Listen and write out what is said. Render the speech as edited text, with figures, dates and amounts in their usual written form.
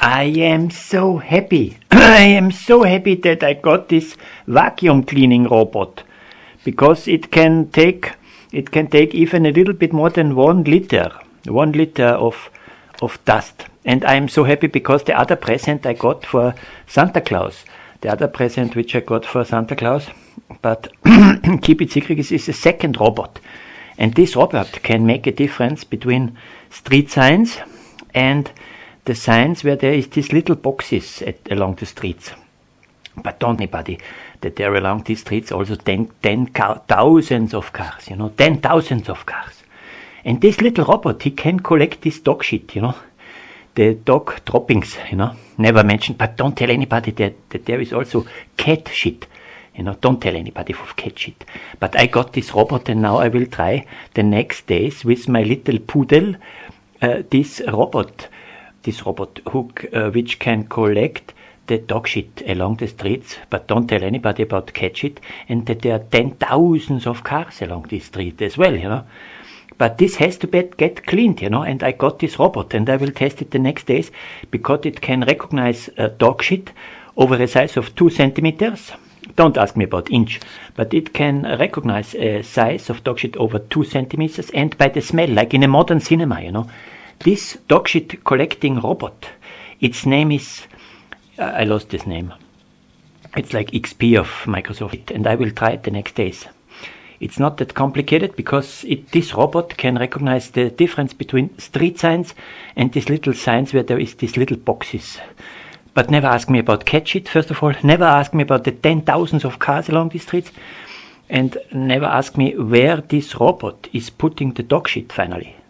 I am so happy. I am so happy that I got this vacuum cleaning robot, because it can take even a little bit more than 1 liter of dust. And I am so happy because the other present I got for Santa Claus, but keep it secret, is a second robot. And this robot can make a difference between street signs and the signs where there is these little boxes along the streets. But don't anybody that there along these streets also thousands of cars, 10,000 of cars. And this little robot, he can collect this dog shit, the dog droppings, never mentioned, but don't tell anybody that there is also cat shit. Don't tell anybody of cat shit. But I got this robot, and now I will try the next days with my little poodle, this robot hook, which can collect the dog shit along the streets, but don't tell anybody about cat shit, and that there are 10,000 of cars along this street as well, But this has to get cleaned, and I got this robot, and I will test it the next days, because it can recognize dog shit over a size of 2 centimeters. Don't ask me about inch, but it can recognize a size of dog shit over 2 centimeters, and by the smell, like in a modern cinema, This dog shit collecting robot, its name is, I lost this name. It's like XP of Microsoft, and I will try it the next days. It's not that complicated, because this robot can recognize the difference between street signs and these little signs where there is these little boxes. But never ask me about cat shit, first of all. Never ask me about the 10,000 of cars along the streets. And never ask me where this robot is putting the dog shit finally.